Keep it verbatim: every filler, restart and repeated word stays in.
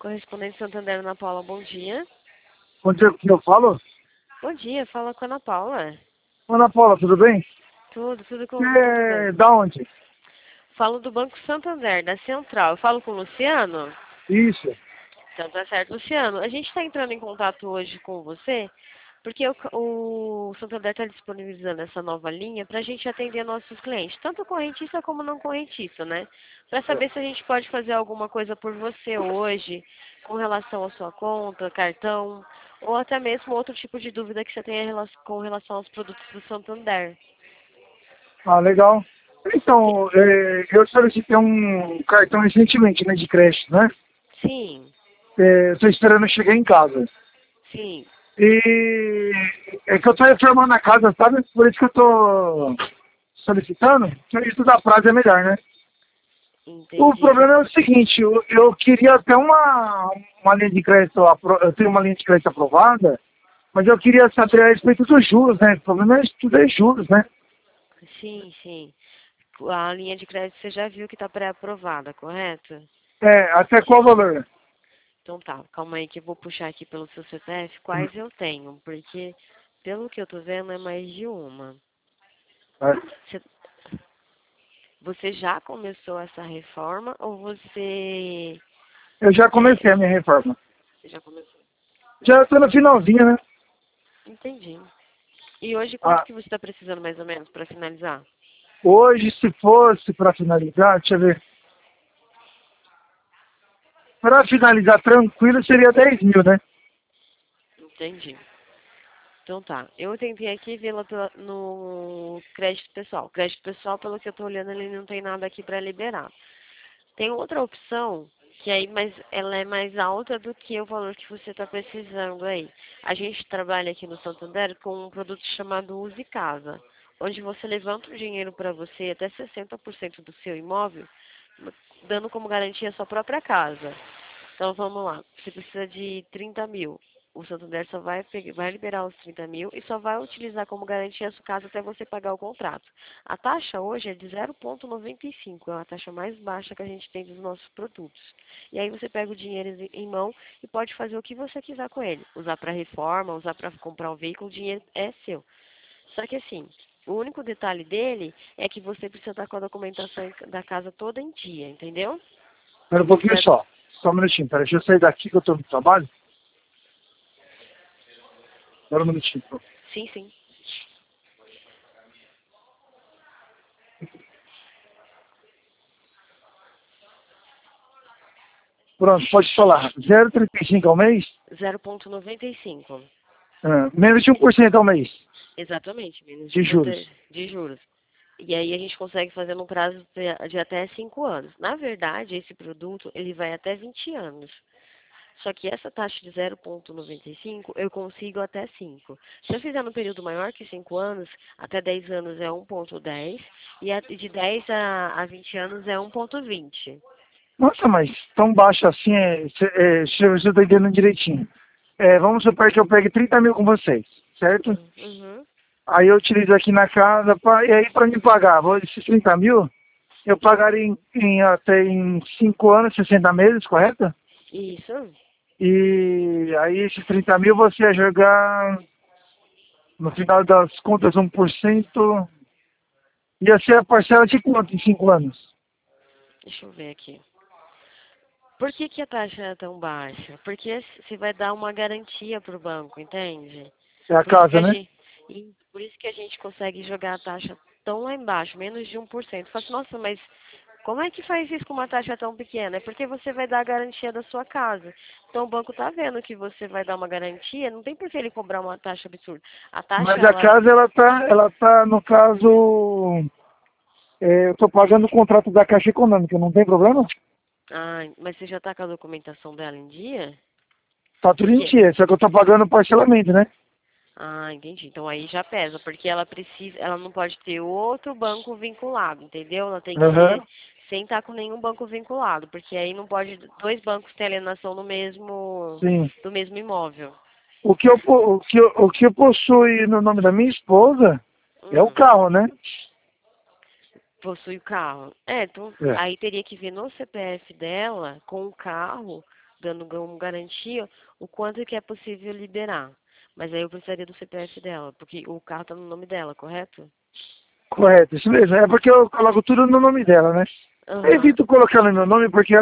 Correspondente Santander, Ana Paula, bom dia. Bom dia, que eu falo? Bom dia, fala com a Ana Paula. Ana Paula, tudo bem? Tudo, tudo com tudo É, bem. da onde? Falo do Banco Santander, da Central. Eu falo com o Luciano? Isso. Então tá certo. Luciano, a gente está entrando em contato hoje com você porque o, o Santander está disponibilizando essa nova linha para a gente atender nossos clientes, tanto correntista como não correntista, né? Para saber se a gente pode fazer alguma coisa por você hoje, com relação à sua conta, cartão, ou até mesmo outro tipo de dúvida que você tenha rela- com relação aos produtos do Santander. Ah, legal. Então, é, eu solicitei um cartão recentemente, né, de crédito, né? Sim, É, Estou esperando chegar em casa. sim, E é que eu estou reformando a casa, sabe? Por isso que eu estou solicitando. Que isso da prazo é melhor, né? O entendi. problema é o seguinte, eu, eu queria até uma, uma linha de crédito, apro- eu tenho uma linha de crédito aprovada, mas eu queria saber a respeito dos juros, né? O problema é tudo é juros, né? Sim, sim. A linha de crédito você já viu que está pré-aprovada, correto? É, até qual valor? Então tá, calma aí que eu vou puxar aqui pelo seu C P F quais eu tenho, porque pelo que eu tô vendo é mais de uma. É. Você, você já começou essa reforma ou você Eu já é, comecei a minha reforma. já começou? Já estou no finalzinho, né? Entendi. E hoje quanto Ah, que você está precisando mais ou menos para finalizar? hoje, se fosse para finalizar, deixa eu ver. Para finalizar tranquilo seria dez mil, né? Entendi. Então tá, eu tentei aqui vê-la pela- no crédito pessoal. Crédito pessoal, pelo que eu tô olhando, ele não tem nada aqui para liberar. Tem outra opção, que aí mas ela é mais alta do que o valor que você está precisando aí. A gente trabalha aqui no Santander com um produto chamado Use Casa, onde você levanta o dinheiro para você até sessenta por cento do seu imóvel, dando como garantia a sua própria casa. Então vamos lá, você precisa de trinta mil. O Santander só vai, pegar, vai liberar os trinta mil e só vai utilizar como garantia a sua casa até você pagar o contrato. A taxa hoje é de zero vírgula noventa e cinco, é a taxa mais baixa que a gente tem dos nossos produtos. E aí você pega o dinheiro em em mão e pode fazer o que você quiser com ele. Usar para reforma, usar para comprar um veículo, o dinheiro é seu. Só que assim, o único detalhe dele é que você precisa estar com a documentação da casa toda em dia, entendeu? Espera um pouquinho Pra- só. Só um minutinho, pera. Deixa eu sair daqui que eu estou no trabalho. Espera um minutinho. Pô. Sim, sim. Pronto, pode falar. zero vírgula trinta e cinco ao mês? zero vírgula noventa e cinco. Ah, menos de um por cento ao mês Exatamente, menos de de um por cento juros. de juros. E aí a gente consegue fazer num prazo de, de até cinco anos. Na verdade, esse produto ele vai até vinte anos. Só que essa taxa de zero vírgula noventa e cinco eu consigo até cinco. Se eu fizer num período maior que cinco anos, até dez anos é um vírgula dez e a- de dez a, a vinte anos é um vírgula vinte. Nossa, mas tão baixo assim, é, cê, é, se eu estou entendendo direitinho. É, vamos supor que eu pegue trinta mil com vocês, certo? Uhum. Aí eu utilizo aqui na casa, pra, e aí para me pagar, vou, esses trinta mil, eu pagaria em, em até em cinco anos, sessenta meses, correto? Isso. E aí esses trinta mil você ia jogar, no final das contas, um por cento, ia ser a parcela de quanto em cinco anos? Deixa eu ver aqui. Por que, que a taxa é tão baixa? Porque você vai dar uma garantia para o banco, entende? É a Por isso que casa, a né? gente, e por isso que a gente consegue jogar a taxa tão lá embaixo, menos de um por cento. Fala assim, nossa, mas como é que faz isso com uma taxa tão pequena? É porque você vai dar a garantia da sua casa. Então o banco está vendo que você vai dar uma garantia, não tem por que ele cobrar uma taxa absurda. A taxa, Mas a ela. casa, ela tá, ela tá, no caso, é, eu tô pagando o contrato da Caixa Econômica, não tem problema? Ah, mas você já está com a documentação dela em dia? Tá tudo em Porque dia, só que eu tô pagando parcelamento, né? Ah, entendi. Então aí já pesa, porque ela precisa, ela não pode ter outro banco vinculado, entendeu? Ela tem que ser Aham. sem estar com nenhum banco vinculado, porque aí não pode dois bancos ter alienação no mesmo Sim. do mesmo imóvel. O que, eu, po- o, que eu, o que eu possui no nome da minha esposa é o Hum, carro, né? possui o carro. É, então É. aí teria que ver no C P F dela com o carro dando como garantia o quanto que é possível liberar. Mas aí eu precisaria do C P F dela, porque o carro está no nome dela, correto? Correto, isso mesmo. É porque eu coloco tudo no nome dela, né? Eu Aham. evito colocar no meu nome porque